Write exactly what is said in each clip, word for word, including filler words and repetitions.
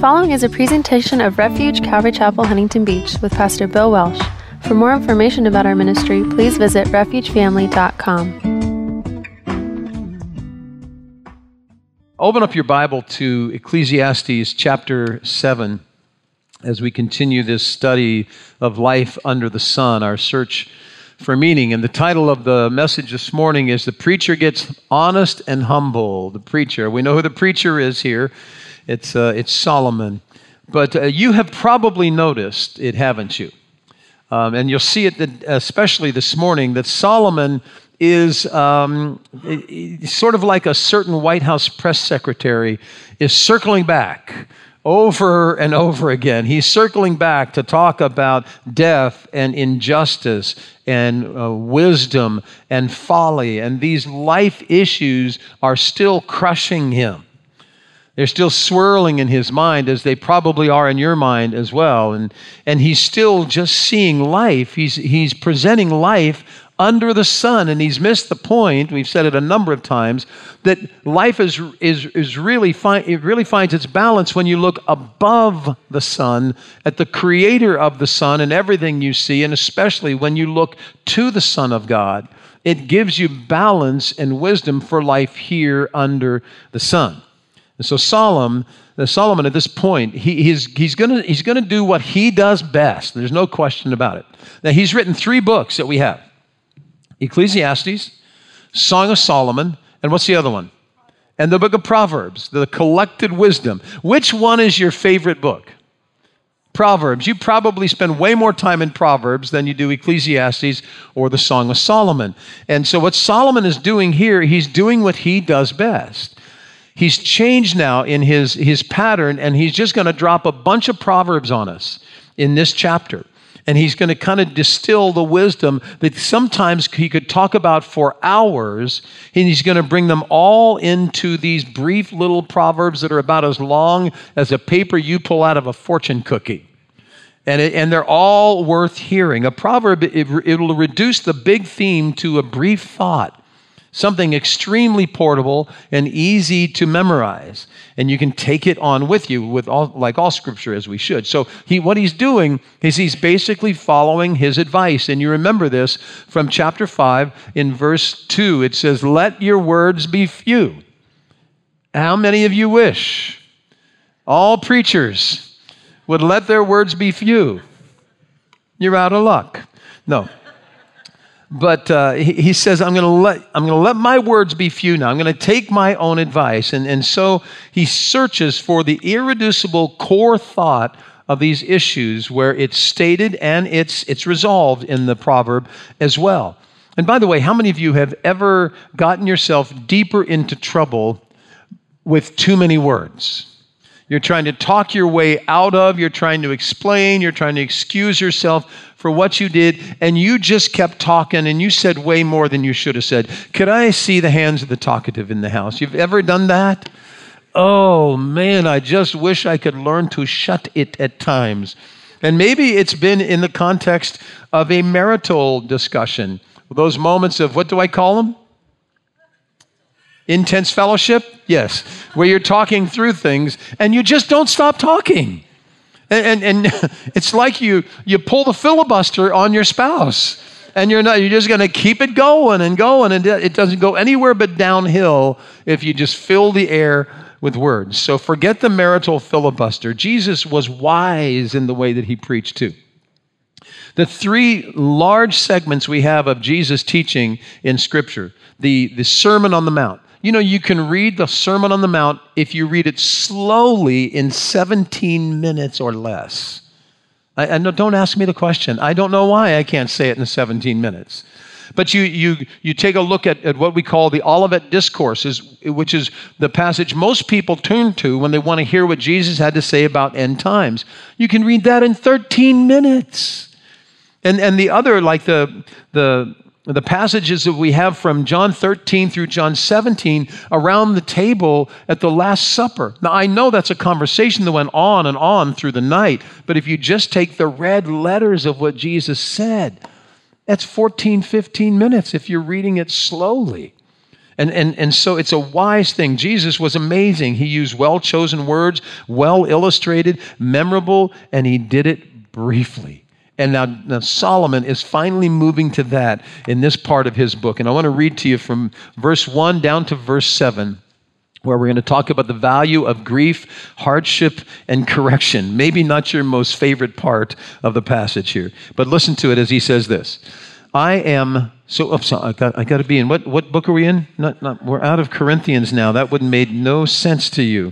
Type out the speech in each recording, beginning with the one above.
following is a presentation of Refuge Calvary Chapel, Huntington Beach with Pastor Bill Welsh. For more information about our ministry, please visit refuge family dot com. Open up your Bible to Ecclesiastes chapter seven as we continue this study of life under the sun, our search for meaning. And the title of the message this morning is The Preacher Gets Honest and Humble. The preacher. We know who the preacher is here. It's uh, it's Solomon. But uh, you have probably noticed it, haven't you? Um, and you'll see it, that, especially this morning, that Solomon is um, sort of like a certain White House press secretary is circling back over and over again. He's circling back to talk about death and injustice and uh, wisdom and folly. And these life issues are still crushing him. They're still swirling in his mind, as they probably are in your mind as well. And, and he's still just seeing life. He's, he's presenting life under the sun, and he's missed the point. We've said it a number of times that life is is is really fi- it really finds its balance when you look above the sun at the creator of the sun and everything you see, and especially when you look to the Son of God. It gives you balance and wisdom for life here under the sun. And so Solomon, Solomon at this point, he, he's he's gonna he's gonna do what he does best. There's no question about it. Now he's written three books that we have. Ecclesiastes, Song of Solomon, and what's the other one? And the book of Proverbs, the collected wisdom. Which one is your favorite book? Proverbs. You probably spend way more time in Proverbs than you do Ecclesiastes or the Song of Solomon. And so what Solomon is doing here, he's doing what he does best. He's changed now in his, his pattern, and he's just going to drop a bunch of Proverbs on us in this chapter. And he's going to kind of distill the wisdom that sometimes he could talk about for hours, and he's going to bring them all into these brief little proverbs that are about as long as a paper you pull out of a fortune cookie. And, it, and they're all worth hearing. A proverb, it, it'll reduce the big theme to a brief thought, something extremely portable and easy to memorize. And you can take it on with you, with all, like all Scripture, as we should. So he, what he's doing is he's basically following his advice. And you remember this from chapter five in verse two. It says, "Let your words be few." How many of you wish all preachers would let their words be few? You're out of luck. No. But uh, he, he says, I'm going to let I'm going to let my words be few now. I'm going to take my own advice. And, and so he searches for the irreducible core thought of these issues where it's stated and it's it's resolved in the proverb as well. And by the way, how many of you have ever gotten yourself deeper into trouble with too many words? You're trying to talk your way out of, you're trying to explain, you're trying to excuse yourself for what you did, and you just kept talking, and you said way more than you should have said. Could I see the hands of the talkative in the house? You've ever done that? Oh, man, I just wish I could learn to shut it at times. And maybe it's been in the context of a marital discussion. Those moments of, what do I call them? Intense fellowship? Yes. Where you're talking through things, and you just don't stop talking. And, and, and it's like you you pull the filibuster on your spouse, and you're not you're just going to keep it going and going, and it doesn't go anywhere but downhill if you just fill the air with words. So forget the marital filibuster. Jesus was wise in the way that he preached too. The three large segments we have of Jesus teaching in Scripture, the, the Sermon on the Mount. You know, you can read the Sermon on the Mount if you read it slowly in seventeen minutes or less. I, I don't ask me the question. I don't know why I can't say it in seventeen minutes. But you you you take a look at, at what we call the Olivet Discourses, which is the passage most people turn to when they want to hear what Jesus had to say about end times. You can read that in thirteen minutes. And and the other, like the the The passages that we have from John thirteen through John seventeen around the table at the Last Supper. Now, I know that's a conversation that went on and on through the night, but if you just take the red letters of what Jesus said, that's fourteen, fifteen minutes if you're reading it slowly. And, and, and so it's a wise thing. Jesus was amazing. He used well-chosen words, well illustrated, memorable, and he did it briefly. And now, now Solomon is finally moving to that in this part of his book. And I want to read to you from verse one down to verse seven, where we're going to talk about the value of grief, hardship, and correction. Maybe not your most favorite part of the passage here, but listen to it as he says this. I am, so, oh, sorry, I got, I got to be in, what, what book are we in? Not, not, we're out of Corinthians now. That would have made no sense to you.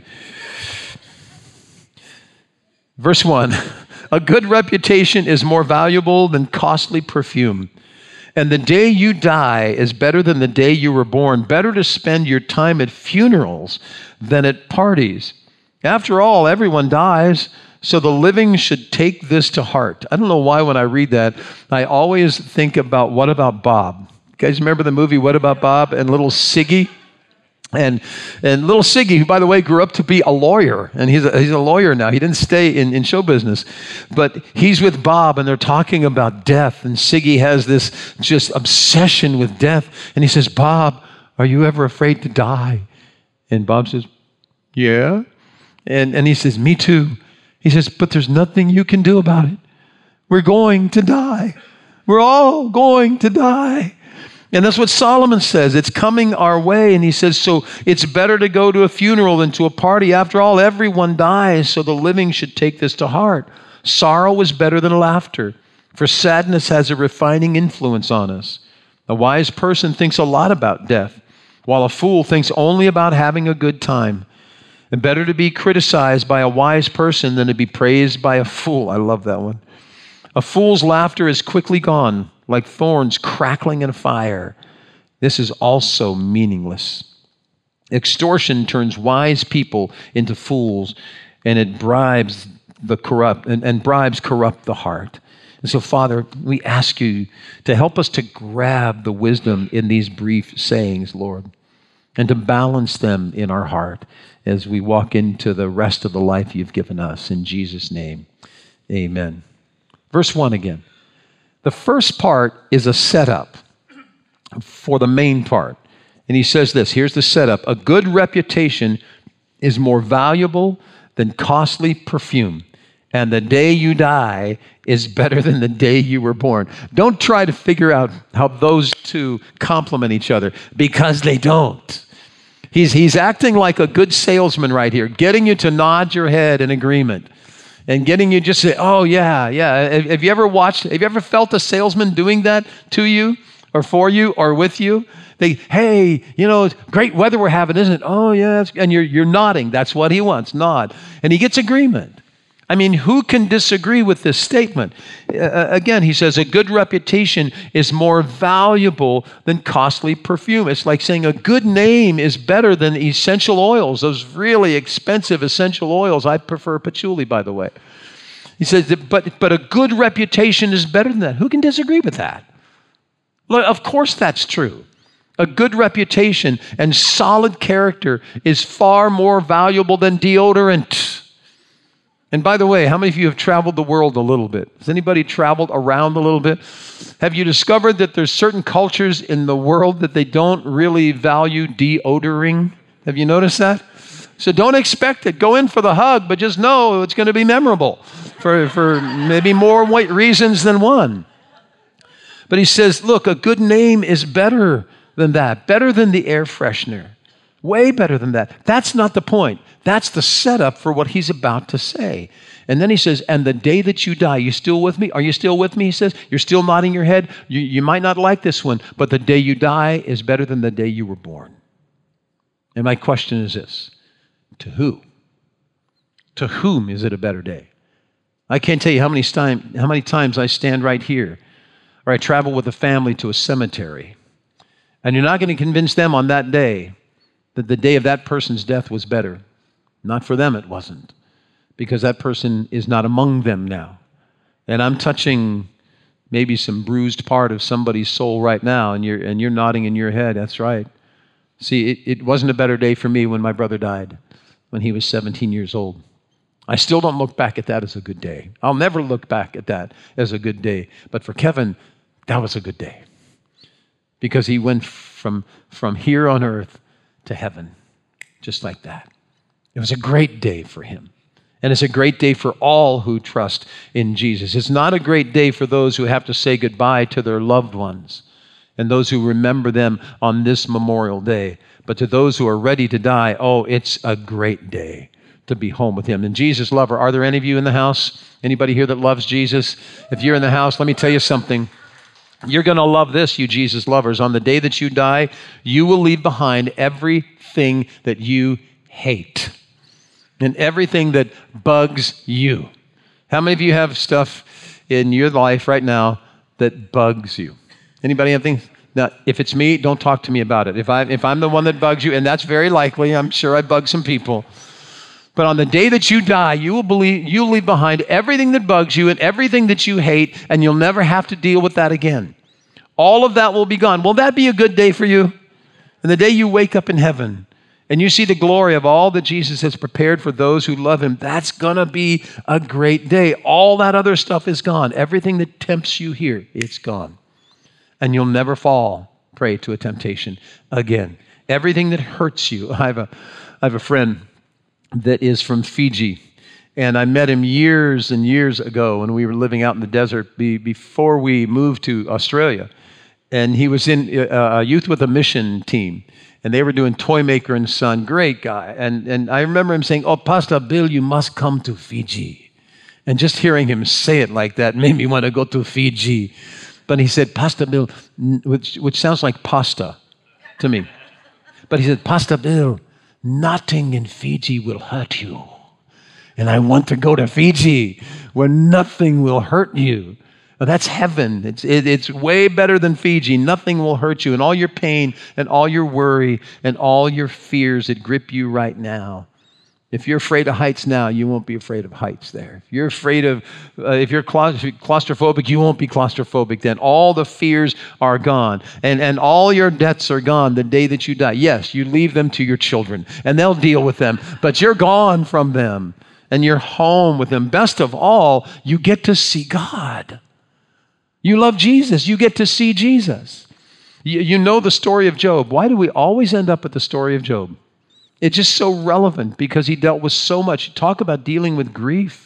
Verse one, a good reputation is more valuable than costly perfume. And the day you die is better than the day you were born. Better to spend your time at funerals than at parties. After all, everyone dies, so the living should take this to heart. I don't know why when I read that, I always think about What About Bob? You guys remember the movie What About Bob and little Siggy? And and little Siggy, who, by the way, grew up to be a lawyer, and he's a, he's a lawyer now. He didn't stay in, in show business, but he's with Bob, and they're talking about death, and Siggy has this just obsession with death, and he says, Bob, are you ever afraid to die? And Bob says, yeah. And, and he says, me too. He says, but there's nothing you can do about it. We're going to die. We're all going to die. And that's what Solomon says. It's coming our way. And he says, so it's better to go to a funeral than to a party. After all, everyone dies, so the living should take this to heart. Sorrow is better than laughter, for sadness has a refining influence on us. A wise person thinks a lot about death, while a fool thinks only about having a good time. And better to be criticized by a wise person than to be praised by a fool. I love that one. A fool's laughter is quickly gone, like thorns crackling in a fire. This is also meaningless. Extortion turns wise people into fools, and it bribes the corrupt, and, and bribes corrupt the heart. And so, Father, we ask you to help us to grab the wisdom in these brief sayings, Lord, and to balance them in our heart as we walk into the rest of the life you've given us. In Jesus' name, amen. Verse one again. The first part is a setup for the main part. And he says this, here's the setup. A good reputation is more valuable than costly perfume. And the day you die is better than the day you were born. Don't try to figure out how those two complement each other, because they don't. He's, he's acting like a good salesman right here, getting you to nod your head in agreement and getting you just to say, oh, yeah, yeah. Have you ever watched, have you ever felt a salesman doing that to you or for you or with you? They, hey, you know, great weather we're having, isn't it? Oh, yeah. And you're, you're nodding. That's what he wants, nod. And he gets agreement. I mean, who can disagree with this statement? Uh, again, he says, a good reputation is more valuable than costly perfume. It's like saying a good name is better than essential oils, those really expensive essential oils. I prefer patchouli, by the way. He says, but, but a good reputation is better than that. Who can disagree with that? Look, of course that's true. A good reputation and solid character is far more valuable than deodorant. And by the way, how many of you have traveled the world a little bit? Has anybody traveled around a little bit? Have you discovered that there's certain cultures in the world that they don't really value deodoring? Have you noticed that? So don't expect it. Go in for the hug, but just know it's going to be memorable for, for maybe more reasons than one. But he says, look, a good name is better than that, better than the air freshener. Way better than that. That's not the point. That's the setup for what he's about to say. And then he says, and the day that you die, you still with me? Are you still with me? He says, you're still nodding your head. You, you might not like this one, but the day you die is better than the day you were born. And my question is this, to who? To whom is it a better day? I can't tell you how many, time, how many times I stand right here, or I travel with a family to a cemetery, and you're not going to convince them on that day that the day of that person's death was better. Not for them, it wasn't, because that person is not among them now. And I'm touching maybe some bruised part of somebody's soul right now, and you're, and you're nodding in your head. That's right. See, it, it wasn't a better day for me when my brother died, when he was seventeen years old. I still don't look back at that as a good day. I'll never look back at that as a good day. But for Kevin, that was a good day. because he went from, from here on earth to heaven, just like that. It was a great day for him. And it's a great day for all who trust in Jesus. It's not a great day for those who have to say goodbye to their loved ones and those who remember them on this Memorial Day. But to those who are ready to die, oh, it's a great day to be home with him. And Jesus lover, are there any of you in the house? Anybody here that loves Jesus? If you're in the house, let me tell you something. You're going to love this, you Jesus lovers. On the day that you die, you will leave behind everything that you hate and everything that bugs you. How many of you have stuff in your life right now that bugs you? Anybody have things? Now, if it's me, don't talk to me about it. If, I, if I'm the one that bugs you, and that's very likely, I'm sure I bug some people. But on the day that you die, you will believe, you'll leave behind everything that bugs you and everything that you hate, and you'll never have to deal with that again. All of that will be gone. Will that be a good day for you? And the day you wake up in heaven and you see the glory of all that Jesus has prepared for those who love him, that's going to be a great day. All that other stuff is gone. Everything that tempts you here, it's gone. And you'll never fall prey to a temptation again. Everything that hurts you. I have a, I have a friend that is from Fiji, and I met him years and years ago when we were living out in the desert be, before we moved to Australia. And he was in a Youth with a Mission team, and they were doing Toy Maker and Son. Great guy. And, and I remember him saying, "Oh, Pastor Bill, you must come to Fiji." And just hearing him say it like that made me want to go to Fiji. But he said, "Pastor Bill," which, which sounds like pasta to me. But he said, "Pastor Bill, nothing in Fiji will hurt you. And I want to go to Fiji where nothing will hurt you." Well, that's heaven. It's, it, it's way better than Fiji. Nothing will hurt you. And all your pain and all your worry and all your fears that grip you right now. If you're afraid of heights now, you won't be afraid of heights there. If you're afraid of, uh, if you're claustrophobic, you won't be claustrophobic then. All the fears are gone. And, and all your debts are gone the day that you die. Yes, you leave them to your children, and they'll deal with them. But you're gone from them, and you're home with them. Best of all, you get to see God. You love Jesus. You get to see Jesus. You, you know the story of Job. Why do we always end up at the story of Job? It's just so relevant because he dealt with so much. Talk about dealing with grief.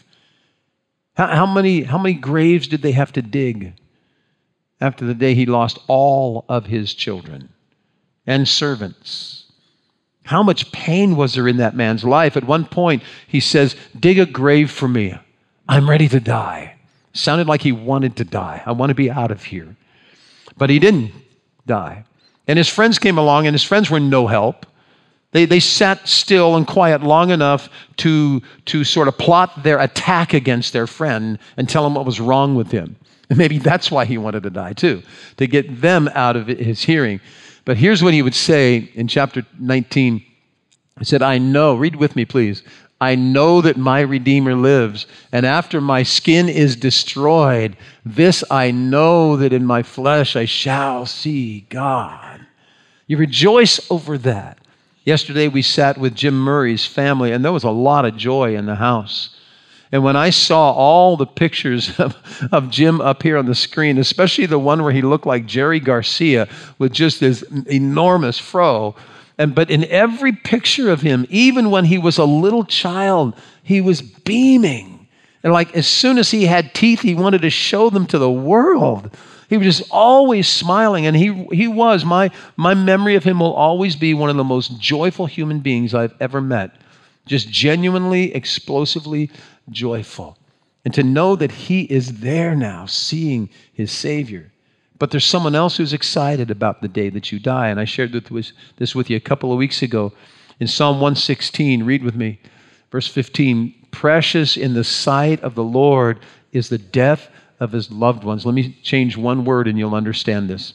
How, how many, how many graves did they have to dig after the day he lost all of his children and servants? How much pain was there in that man's life? At one point, he says, "Dig a grave for me. I'm ready to die." Sounded like he wanted to die. I want to be out of here. But he didn't die. And his friends came along, and his friends were no help. They, they sat still and quiet long enough to, to sort of plot their attack against their friend and tell him what was wrong with him. And maybe that's why he wanted to die too, to get them out of his hearing. But here's what he would say in chapter nineteen. He said, "I know," read with me please, "I know that my Redeemer lives, and after my skin is destroyed, this I know, that in my flesh I shall see God." You rejoice over that. Yesterday we sat with Jim Murray's family, and there was a lot of joy in the house. And when I saw all the pictures of, of Jim up here on the screen, especially the one where he looked like Jerry Garcia with just this enormous fro, and but in every picture of him, even when he was a little child, he was beaming. And like as soon as he had teeth, he wanted to show them to the world. He was just always smiling, and he he was. My, my memory of him will always be one of the most joyful human beings I've ever met. Just genuinely, explosively joyful. And to know that he is there now, seeing his Savior. But there's someone else who's excited about the day that you die, and I shared this with you a couple of weeks ago. In Psalm one sixteen, read with me, verse fifteen, "Precious in the sight of the Lord is the death of his loved ones." Let me change one word and you'll understand this.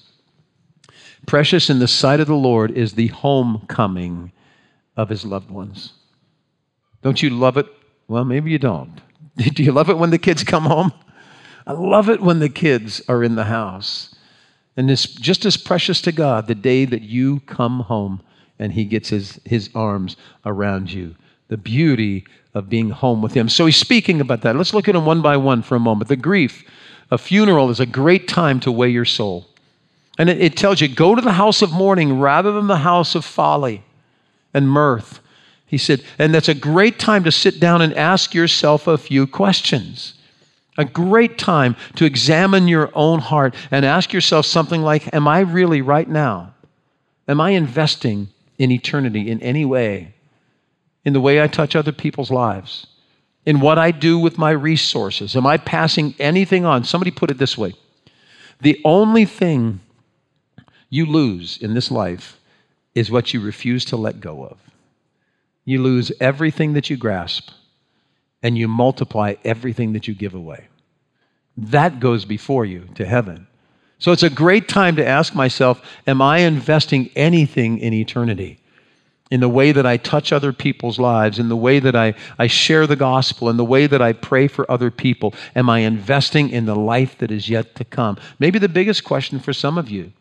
Precious in the sight of the Lord is the homecoming of his loved ones. Don't you love it? Well, maybe you don't. Do you love it when the kids come home? I love it when the kids are in the house. And it's just as precious to God the day that you come home and he gets his, his arms around you. The beauty of being home with him. So he's speaking about that. Let's look at them one by one for a moment. The grief. A funeral is a great time to weigh your soul. And it, it tells you, go to the house of mourning rather than the house of folly and mirth. He said, and that's a great time to sit down and ask yourself a few questions. A great time to examine your own heart and ask yourself something like, am I really right now? Am I investing in eternity in any way? In the way I touch other people's lives? In what I do with my resources? Am I passing anything on? Somebody put it this way. The only thing you lose in this life is what you refuse to let go of. You lose everything that you grasp, and you multiply everything that you give away. That goes before you to heaven. So it's a great time to ask myself, am I investing anything in eternity? In the way that I touch other people's lives, in the way that I, I share the gospel, in the way that I pray for other people, am I investing in the life that is yet to come? Maybe the biggest question for some of you.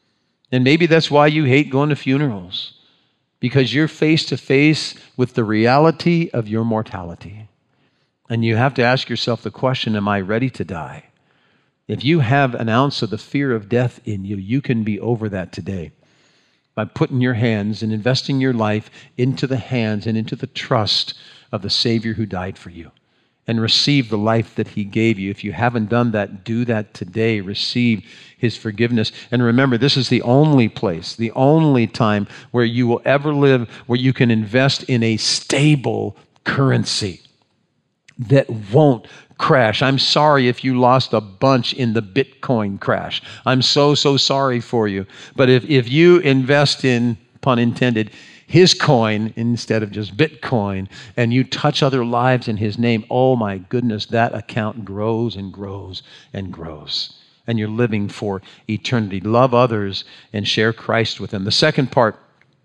And maybe that's why you hate going to funerals, because you're face to face with the reality of your mortality. And you have to ask yourself the question, am I ready to die? If you have an ounce of the fear of death in you, you can be over that today by putting your hands and investing your life into the hands and into the trust of the Savior who died for you and receive the life that He gave you. If you haven't done that, do that today. Receive His forgiveness. And remember, this is the only place, the only time where you will ever live where you can invest in a stable currency that won't crash. I'm sorry if you lost a bunch in the Bitcoin crash. I'm so, so sorry for you. But if, if you invest in, pun intended, His coin instead of just Bitcoin, and you touch other lives in His name, oh my goodness, that account grows and grows and grows. And you're living for eternity. Love others and share Christ with them. The second part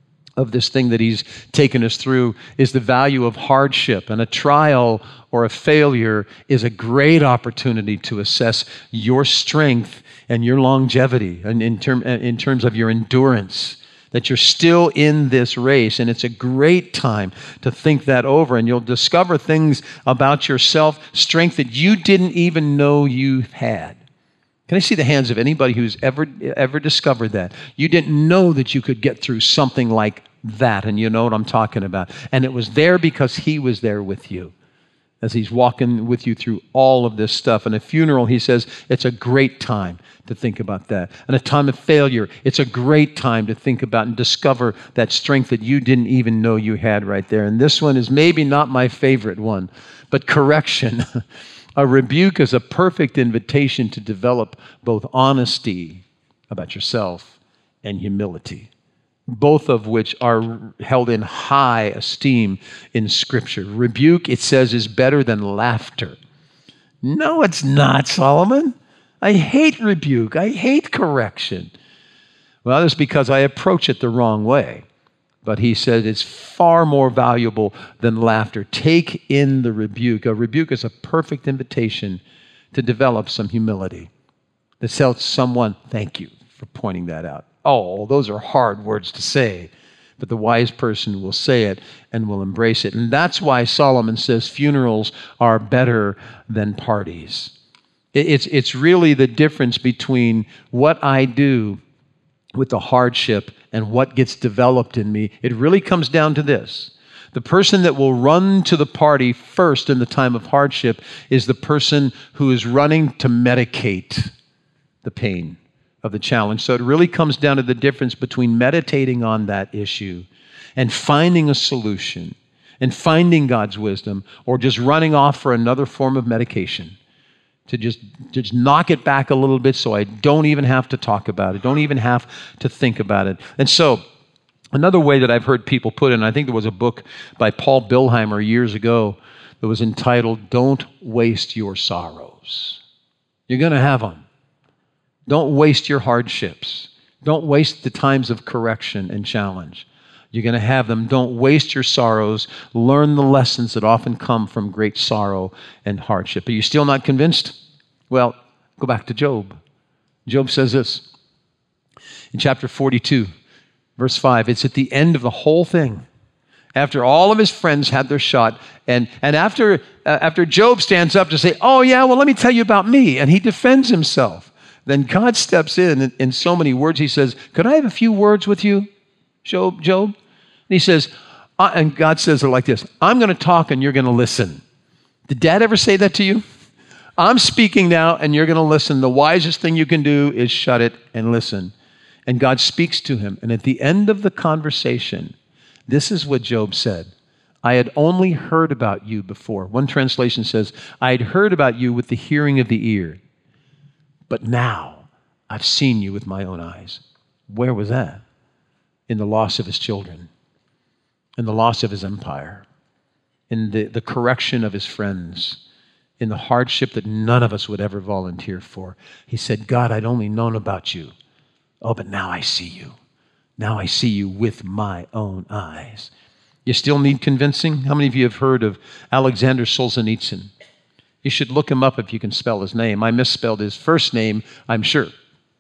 of this thing that he's taken us through is the value of hardship. And a trial or a failure is a great opportunity to assess your strength and your longevity and in, term, in terms of your endurance, that you're still in this race. And it's a great time to think that over, and you'll discover things about yourself, strength that you didn't even know you had. Can I see the hands of anybody who's ever ever discovered that? You didn't know that you could get through something like that, and you know what I'm talking about. And it was there because He was there with you as He's walking with you through all of this stuff. And a funeral, he says, it's a great time to think about that. And a time of failure, it's a great time to think about and discover that strength that you didn't even know you had right there. And this one is maybe not my favorite one, but correction. A rebuke is a perfect invitation to develop both honesty about yourself and humility, both of which are held in high esteem in Scripture. Rebuke, it says, is better than laughter. No, it's not, Solomon. I hate rebuke. I hate correction. Well, that's because I approach it the wrong way. But he said it's far more valuable than laughter. Take in the rebuke. A rebuke is a perfect invitation to develop some humility. To tell someone, thank you for pointing that out. Oh, those are hard words to say, but the wise person will say it and will embrace it. And that's why Solomon says funerals are better than parties. It's, it's really the difference between what I do with the hardship and what gets developed in me. It really comes down to this. The person that will run to the party first in the time of hardship is the person who is running to medicate the pain of the challenge. So it really comes down to the difference between meditating on that issue and finding a solution and finding God's wisdom, or just running off for another form of medication. To just, just knock it back a little bit so I don't even have to talk about it, don't even have to think about it. And so, another way that I've heard people put it, and I think there was a book by Paul Billheimer years ago that was entitled, Don't Waste Your Sorrows. You're going to have them. Don't waste your hardships. Don't waste the times of correction and challenge. You're going to have them. Don't waste your sorrows. Learn the lessons that often come from great sorrow and hardship. Are you still not convinced? Well, go back to Job. Job says this in chapter forty-two, verse five. It's at the end of the whole thing. After all of his friends had their shot, and, and after, uh, after Job stands up to say, oh yeah, well, let me tell you about me, and he defends himself. then God steps in, in in so many words. He says, could I have a few words with you, Job? Job? And he says, uh, and God says it like this, I'm going to talk and you're going to listen. Did Dad ever say that to you? I'm speaking now and you're going to listen. The wisest thing you can do is shut it and listen. And God speaks to him. And at the end of the conversation, this is what Job said. I had only heard about you before. One translation says, I had heard about you with the hearing of the ear, but now I've seen you with my own eyes. Where was that? In the loss of his children, in the loss of his empire, in the, the correction of his friends, in the hardship that none of us would ever volunteer for. He said, God, I'd only known about you. Oh, but now I see you. Now I see you with my own eyes. You still need convincing? How many of you have heard of Alexander Solzhenitsyn? You should look him up if you can spell his name. I misspelled his first name, I'm sure.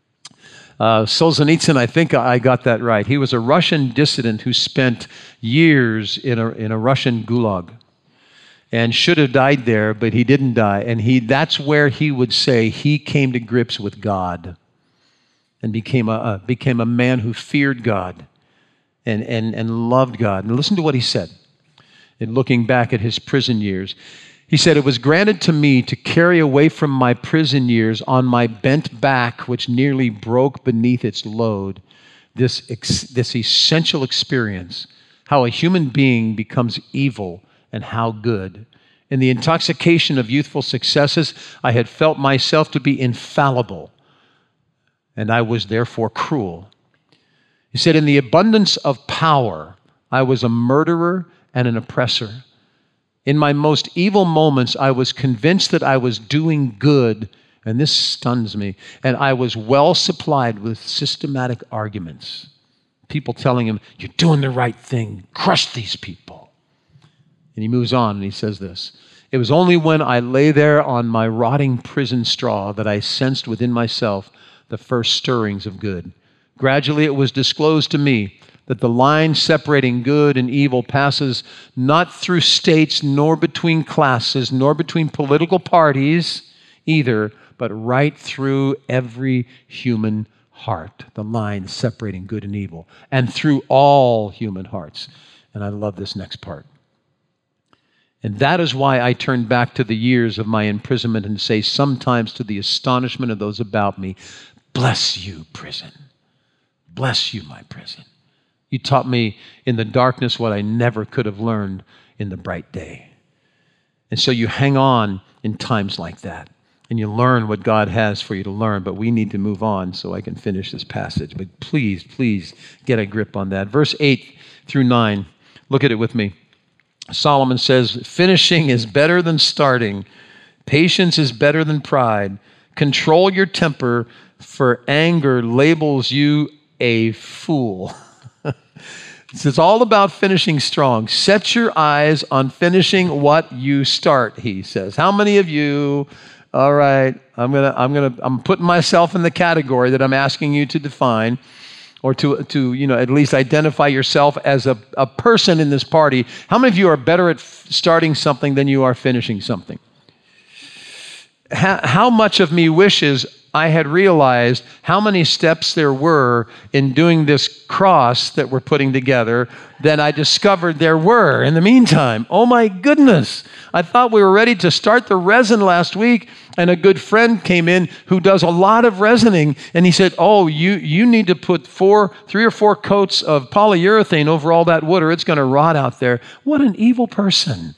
Uh, Solzhenitsyn, I think I got that right. He was a Russian dissident who spent years in a, in a Russian gulag and should have died there, but he didn't die. And he that's where he would say he came to grips with God and became a, uh, became a man who feared God and, and, and loved God. And listen to what he said in looking back at his prison years. He said, it was granted to me to carry away from my prison years on my bent back, which nearly broke beneath its load, this, ex- this essential experience, how a human being becomes evil and how good. In the intoxication of youthful successes, I had felt myself to be infallible, and I was therefore cruel. He said, in the abundance of power, I was a murderer and an oppressor. In my most evil moments, I was convinced that I was doing good, and this stuns me, and I was well supplied with systematic arguments. People telling him, you're doing the right thing, crush these people. And he moves on and he says this, it was only when I lay there on my rotting prison straw that I sensed within myself the first stirrings of good. Gradually it was disclosed to me that the line separating good and evil passes not through states, nor between classes, nor between political parties either, but right through every human heart, the line separating good and evil, and through all human hearts. And I love this next part. And that is why I turn back to the years of my imprisonment and say sometimes to the astonishment of those about me, bless you, prison. Bless you, my prison. You taught me in the darkness what I never could have learned in the bright day. And so you hang on in times like that, and you learn what God has for you to learn, but we need to move on so I can finish this passage. But please, please get a grip on that. Verse eight through nine, look at it with me. Solomon says, finishing is better than starting. Patience is better than pride. Control your temper, for anger labels you a fool. It's all about finishing strong. Set your eyes on finishing what you start, he says. How many of you, all right, I'm gonna, I'm gonna, I'm putting myself in the category that I'm asking you to define, or to, to you know, at least identify yourself as a, a person in this party. How many of you are better at f- starting something than you are finishing something? How, how much of me wishes I had realized how many steps there were in doing this cross that we're putting together than I discovered there were in the meantime. Oh my goodness. I thought we were ready to start the resin last week, and a good friend came in who does a lot of resining, and he said, oh, you, you need to put four, three or four coats of polyurethane over all that wood or it's going to rot out there. What an evil person.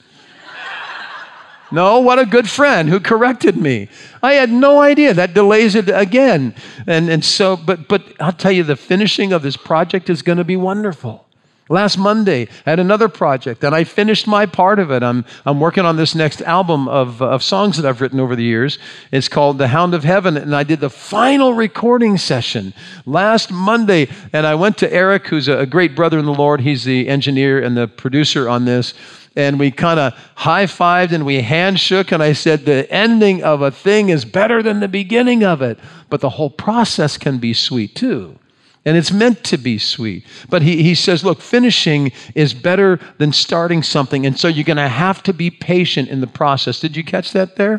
No, what a good friend who corrected me. I had no idea. That delays it again. And and so, but but I'll tell you, the finishing of this project is going to be wonderful. Last Monday, I had another project, and I finished my part of it. I'm I'm working on this next album of, of songs that I've written over the years. It's called The Hound of Heaven, and I did the final recording session last Monday. And I went to Eric, who's a great brother in the Lord. He's the engineer and the producer on this. And we kind of high-fived and we handshook, and I said, the ending of a thing is better than the beginning of it. But the whole process can be sweet too. And it's meant to be sweet. But he, he says, look, finishing is better than starting something. And so you're going to have to be patient in the process. Did you catch that there?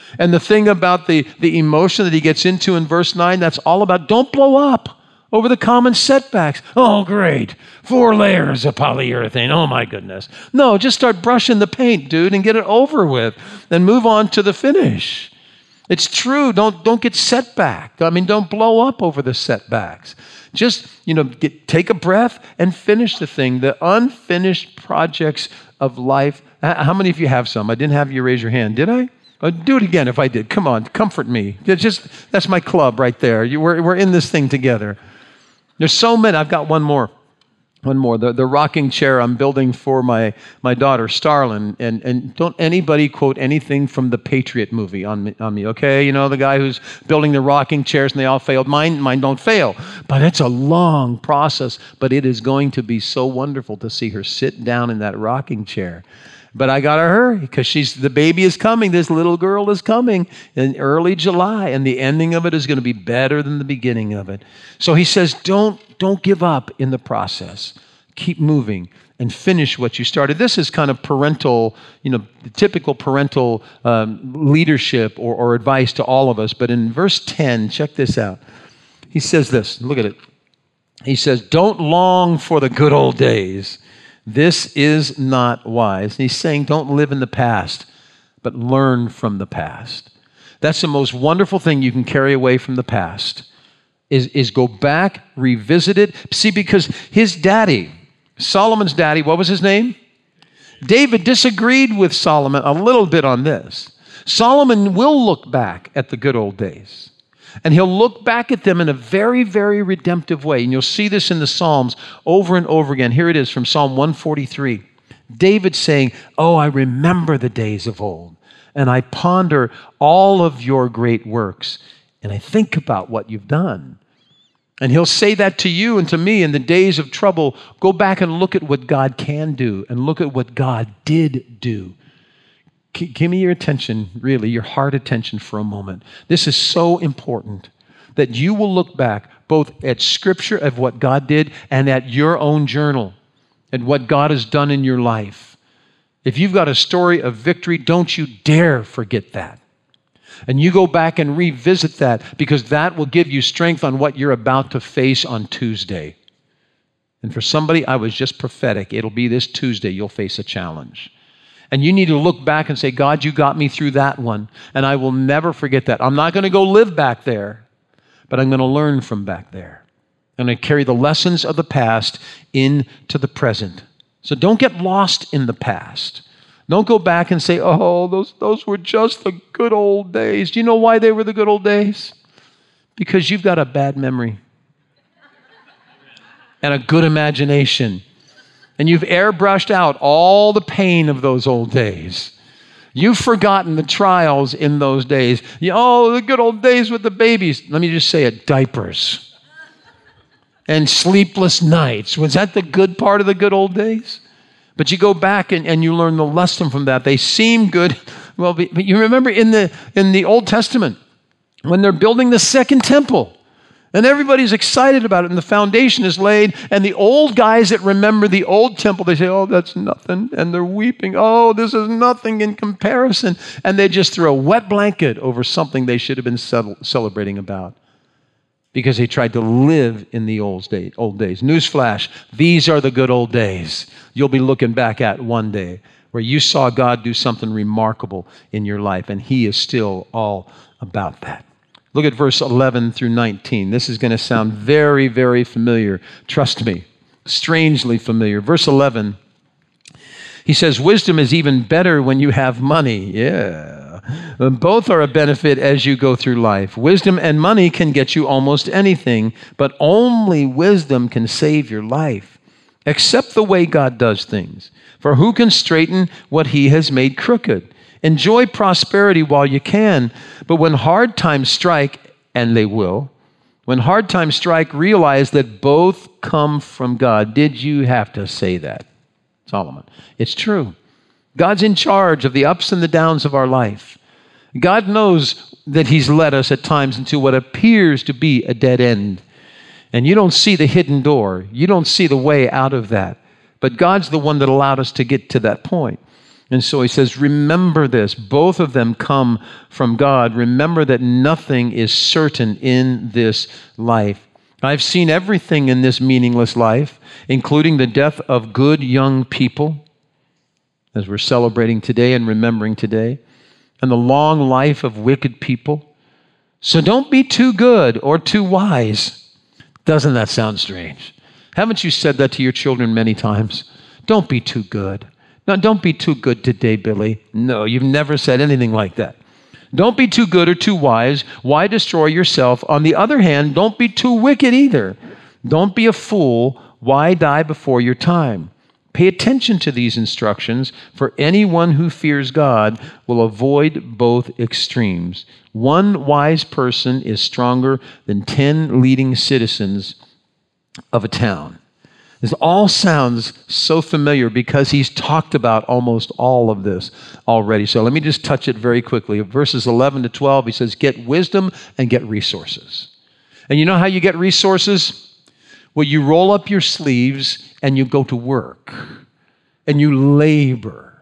And the thing about the, the emotion that he gets into in verse nine, that's all about don't blow up over the common setbacks. Oh, great. Four layers of polyurethane. Oh, my goodness. No, just start brushing the paint, dude, and get it over with and move on to the finish. It's true. Don't, don't get set back. I mean, don't blow up over the setbacks. Just, you know, get, take a breath and finish the thing. The unfinished projects of life. How many of you have some? I didn't have you raise your hand, did I? Oh, do it again if I did. Come on, comfort me. It's just, that's my club right there. You, we're, we're in this thing together. There's so many. I've got one more. One more. The, the rocking chair I'm building for my, my daughter, Starlin. And, and don't anybody quote anything from the Patriot movie on me, on me, okay? You know, the guy who's building the rocking chairs and they all failed. Mine, mine don't fail. But it's a long process. But it is going to be so wonderful to see her sit down in that rocking chair. But I got to hurry because she's the baby is coming. This little girl is coming in early July, and the ending of it is going to be better than the beginning of it. So he says, don't, don't give up in the process. Keep moving and finish what you started. This is kind of parental, you know, typical parental um, leadership or, or advice to all of us. But in verse ten, check this out. He says this. Look at it. He says, don't long for the good old days. This is not wise. And he's saying, don't live in the past, but learn from the past. That's the most wonderful thing you can carry away from the past, is, is go back, revisit it. See, because his daddy, Solomon's daddy, what was his name? David disagreed with Solomon a little bit on this. Solomon will look back at the good old days. And he'll look back at them in a very, very redemptive way. And you'll see this in the Psalms over and over again. Here it is from Psalm one forty-three. David saying, oh, I remember the days of old, and I ponder all of your great works, and I think about what you've done. And he'll say that to you and to me in the days of trouble. Go back and look at what God can do and look at what God did do. Give me your attention, really, your heart attention for a moment. This is so important that you will look back both at Scripture of what God did and at your own journal and what God has done in your life. If you've got a story of victory, don't you dare forget that. And you go back and revisit that because that will give you strength on what you're about to face on Tuesday. And for somebody, I was just prophetic. It'll be this Tuesday you'll face a challenge. And you need to look back and say, God, you got me through that one, and I will never forget that. I'm not going to go live back there, but I'm going to learn from back there. I'm going to carry the lessons of the past into the present. So don't get lost in the past. Don't go back and say, oh, those, those were just the good old days. Do you know why they were the good old days? Because you've got a bad memory and a good imagination. And you've airbrushed out all the pain of those old days. You've forgotten the trials in those days. You, oh, the good old days with the babies. Let me just say it, diapers. And sleepless nights. Was that the good part of the good old days? But you go back and, and you learn the lesson from that. They seem good. Well, but you remember in the, in the Old Testament, when they're building the second temple, and everybody's excited about it, and the foundation is laid, and the old guys that remember the old temple, they say, oh, that's nothing, and they're weeping. Oh, this is nothing in comparison. And they just throw a wet blanket over something they should have been settle- celebrating about because they tried to live in the old days. Old days. Newsflash, these are the good old days you'll be looking back at one day where you saw God do something remarkable in your life, and He is still all about that. Look at verse eleven through nineteen. This is going to sound very, very familiar. Trust me, strangely familiar. Verse eleven, he says, wisdom is even better when you have money. Yeah. Both are a benefit as you go through life. Wisdom and money can get you almost anything, but only wisdom can save your life. Accept the way God does things. For who can straighten what He has made crooked? Enjoy prosperity while you can, but when hard times strike, and they will, when hard times strike, realize that both come from God. Did you have to say that, Solomon? It's true. God's in charge of the ups and the downs of our life. God knows that He's led us at times into what appears to be a dead end. And you don't see the hidden door. You don't see the way out of that. But God's the one that allowed us to get to that point. And so he says, remember this. Both of them come from God. Remember that nothing is certain in this life. I've seen everything in this meaningless life, including the death of good young people, as we're celebrating today and remembering today, and the long life of wicked people. So don't be too good or too wise. Doesn't that sound strange? Haven't you said that to your children many times? Don't be too good. No, don't be too good today, Billy. No, you've never said anything like that. Don't be too good or too wise. Why destroy yourself? On the other hand, don't be too wicked either. Don't be a fool. Why die before your time? Pay attention to these instructions, for anyone who fears God will avoid both extremes. One wise person is stronger than ten leading citizens of a town. This all sounds so familiar because he's talked about almost all of this already. So let me just touch it very quickly. Verses eleven to twelve, he says, get wisdom and get resources. And you know how you get resources? Well, you roll up your sleeves and you go to work and you labor.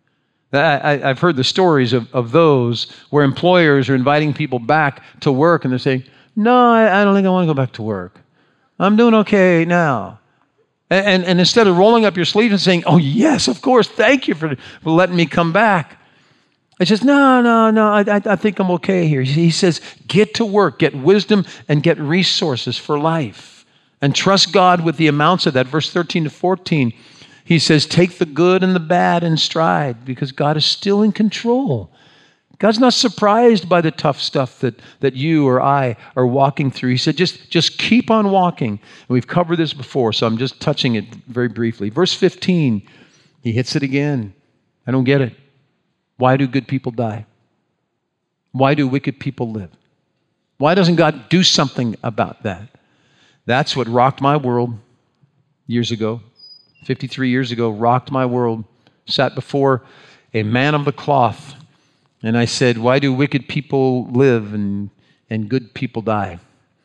I, I've heard the stories of, of those where employers are inviting people back to work and they're saying, no, I, I don't think I want to go back to work. I'm doing okay now. And, and instead of rolling up your sleeves and saying, oh, yes, of course, thank you for, for letting me come back. It's just, no, no, no, I, I think I'm okay here. He says, get to work, get wisdom, and get resources for life. And trust God with the amounts of that. Verse thirteen to fourteen, he says, take the good and the bad in stride because God is still in control. God's not surprised by the tough stuff that, that you or I are walking through. He said, just, just keep on walking. And we've covered this before, so I'm just touching it very briefly. Verse fifteen, he hits it again. I don't get it. Why do good people die? Why do wicked people live? Why doesn't God do something about that? That's what rocked my world years ago. fifty-three years ago, rocked my world. Sat before a man of the cloth. And I said, why do wicked people live and, and good people die?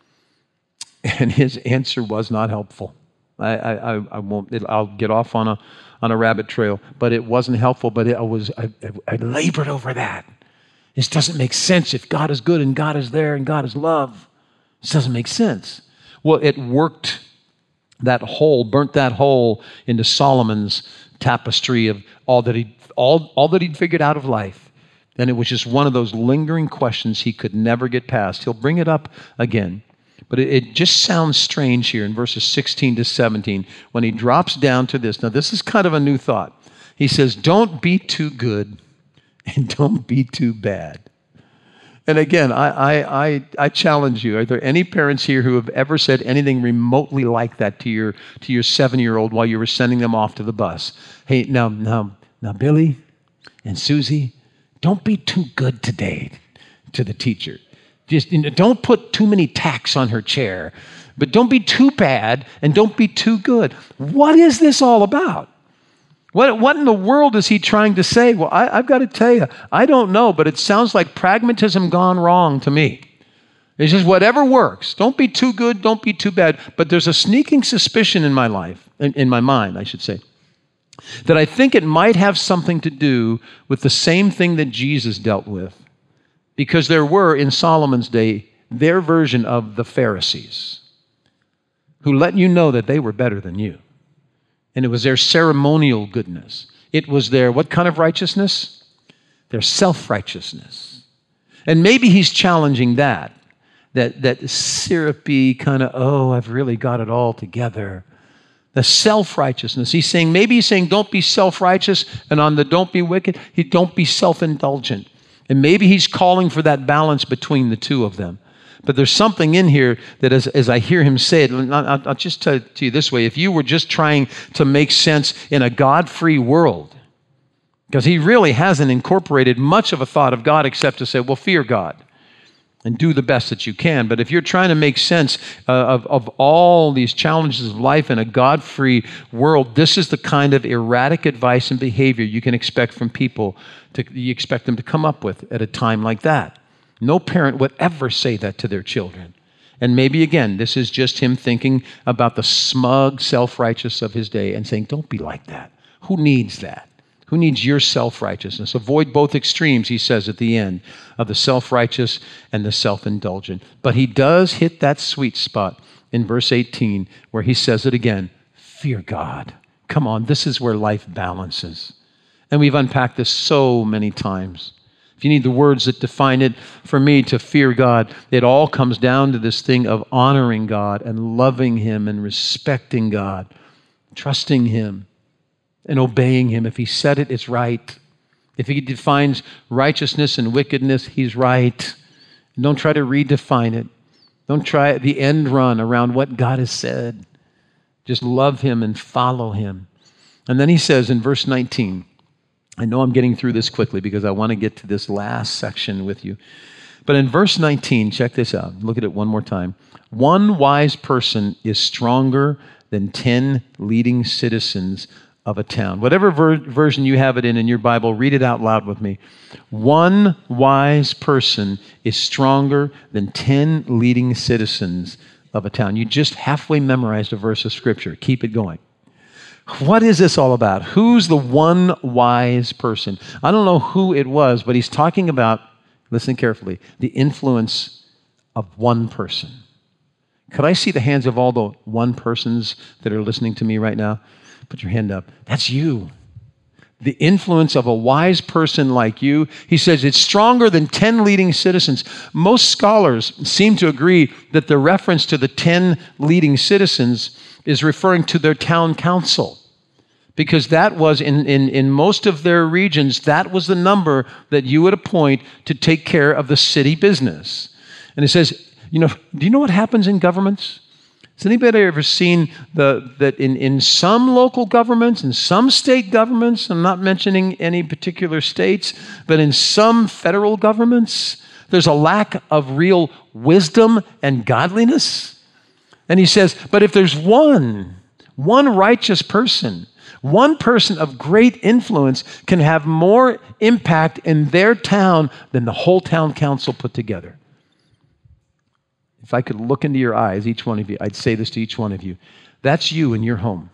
And his answer was not helpful. I, I, I won't, it, I'll get off on a, on a rabbit trail, but it wasn't helpful, but it, I, was, I, I labored over that. This doesn't make sense. If God is good and God is there and God is love, this doesn't make sense. Well, it worked that hole, burnt that hole into Solomon's tapestry of all that he, all, all that he'd figured out of life. And it was just one of those lingering questions he could never get past. He'll bring it up again. But it, it just sounds strange here in verses sixteen to seventeen when he drops down to this. Now, this is kind of a new thought. He says, don't be too good and don't be too bad. And again, I, I, I, I challenge you. Are there any parents here who have ever said anything remotely like that to your, to your seven-year-old while you were sending them off to the bus? Hey, now, now, now, Billy and Susie, don't be too good today to the teacher. Just you know, don't put too many tacks on her chair, but don't be too bad and don't be too good. What is this all about? What, what in the world is he trying to say? Well, I, I've got to tell you, I don't know, but it sounds like pragmatism gone wrong to me. It's just whatever works. Don't be too good, don't be too bad. But there's a sneaking suspicion in my life, in, in my mind, I should say, that I think it might have something to do with the same thing that Jesus dealt with. Because there were, in Solomon's day, their version of the Pharisees who let you know that they were better than you. And it was their ceremonial goodness. It was their, what kind of righteousness? Their self-righteousness. And maybe he's challenging that, that, that syrupy kind of, oh, I've really got it all together. The self-righteousness. He's saying, maybe he's saying, don't be self-righteous, and on the don't be wicked, he don't be self-indulgent. And maybe he's calling for that balance between the two of them. But there's something in here that as, as I hear him say it, I'll, I'll just tell it to you this way. If you were just trying to make sense in a God-free world, because he really hasn't incorporated much of a thought of God except to say, well, fear God and do the best that you can. But if you're trying to make sense uh, of, of all these challenges of life in a God-free world, this is the kind of erratic advice and behavior you can expect from people, to, you expect them to come up with at a time like that. No parent would ever say that to their children. And maybe, again, this is just him thinking about the smug self-righteous of his day and saying, don't be like that. Who needs that? Who needs your self-righteousness? Avoid both extremes, he says at the end, of the self-righteous and the self-indulgent. But he does hit that sweet spot in verse eighteen where he says it again, fear God. Come on, this is where life balances. And we've unpacked this so many times. If you need the words that define it, for me, to fear God, it all comes down to this thing of honoring God and loving him and respecting God, trusting him and obeying him. If he said it, it's right. If he defines righteousness and wickedness, he's right. And don't try to redefine it. Don't try the end run around what God has said. Just love him and follow him. And then he says in verse nineteen, I know I'm getting through this quickly because I want to get to this last section with you. But in verse nineteen, check this out. Look at it one more time. One wise person is stronger than ten leading citizens of a town. Whatever ver- version you have it in in your Bible, read it out loud with me. One wise person is stronger than ten leading citizens of a town. You just halfway memorized a verse of Scripture. Keep it going. What is this all about? Who's the one wise person? I don't know who it was, but he's talking about, listen carefully, the influence of one person. Could I see the hands of all the one persons that are listening to me right now? Put your hand up. That's you. The influence of a wise person like you. He says it's stronger than ten leading citizens. Most scholars seem to agree that the reference to the ten leading citizens is referring to their town council, because that was in, in, in most of their regions, that was the number that you would appoint to take care of the city business. And it says, you know, do you know what happens in governments? Has anybody ever seen the, that in, in some local governments, in some state governments, I'm not mentioning any particular states, but in some federal governments, there's a lack of real wisdom and godliness. And he says, but if there's one, one righteous person, one person of great influence can have more impact in their town than the whole town council put together. If I could look into your eyes, each one of you, I'd say this to each one of you. That's you in your home.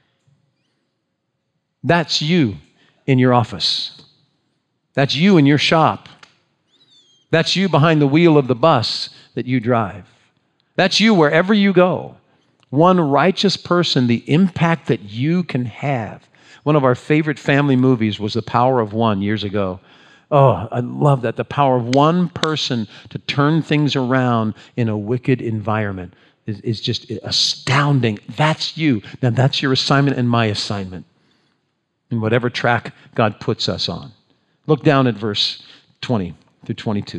That's you in your office. That's you in your shop. That's you behind the wheel of the bus that you drive. That's you wherever you go. One righteous person, the impact that you can have. One of our favorite family movies was The Power of One years ago. Oh, I love that. The power of one person to turn things around in a wicked environment is, is just astounding. That's you. Now that's your assignment and my assignment in whatever track God puts us on. Look down at verse twenty through twenty-two.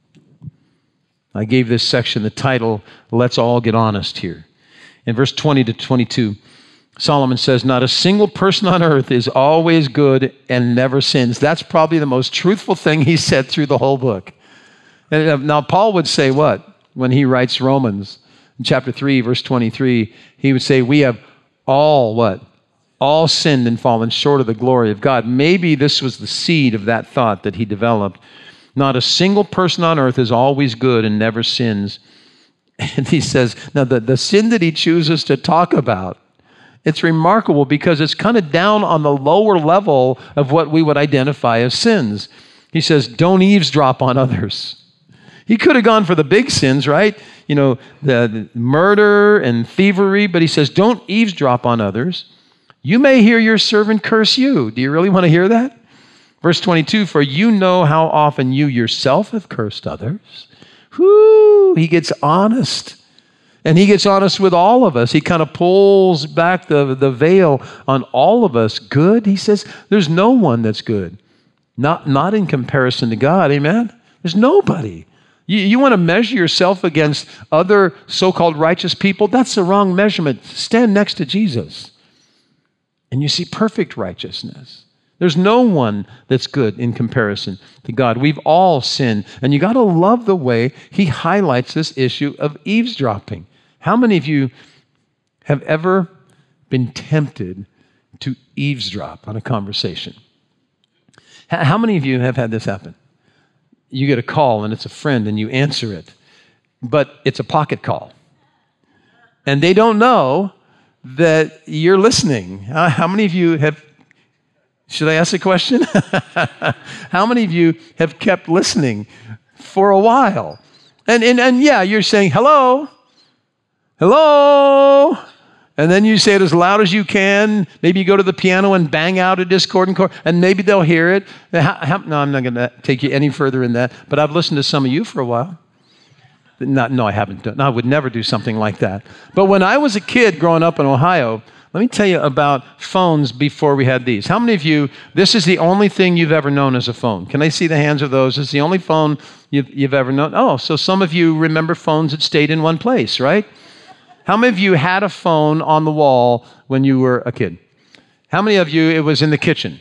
I gave this section the title, Let's All Get Honest Here. In verse twenty to twenty-two, Solomon says, not a single person on earth is always good and never sins. That's probably the most truthful thing he said through the whole book. And now, Paul would say what? When he writes Romans, in chapter three, verse twenty-three, he would say, we have all what? All sinned and fallen short of the glory of God. Maybe this was the seed of that thought that he developed. Not a single person on earth is always good and never sins. And he says, now the, the sin that he chooses to talk about, it's remarkable because it's kind of down on the lower level of what we would identify as sins. He says, don't eavesdrop on others. He could have gone for the big sins, right? You know, the, the murder and thievery, but he says, don't eavesdrop on others. You may hear your servant curse you. Do you really want to hear that? Verse twenty-two, for you know how often you yourself have cursed others. Whoo, he gets honest. And he gets honest with all of us. He kind of pulls back the, the veil on all of us. Good, he says, there's no one that's good. Not, not in comparison to God, amen? There's nobody. You, you want to measure yourself against other so-called righteous people? That's the wrong measurement. Stand next to Jesus, and you see perfect righteousness. There's no one that's good in comparison to God. We've all sinned. And you got to love the way he highlights this issue of eavesdropping. How many of you have ever been tempted to eavesdrop on a conversation? How many of you have had this happen? You get a call and it's a friend and you answer it, but it's a pocket call. And they don't know that you're listening. How many of you have Should I ask a question? How many of you have kept listening for a while? And, and, and yeah, you're saying, hello, hello. And then you say it as loud as you can. Maybe you go to the piano and bang out a discordant chord, and maybe they'll hear it. How, how, no, I'm not going to take you any further in that, but I've listened to some of you for a while. Not, no, I haven't done. No, I would never do something like that. But when I was a kid growing up in Ohio, let me tell you about phones before we had these. How many of you, this is the only thing you've ever known as a phone? Can I see the hands of those? It's the only phone you've, you've ever known. Oh, so some of you remember phones that stayed in one place, right? How many of you had a phone on the wall when you were a kid? How many of you, it was in the kitchen?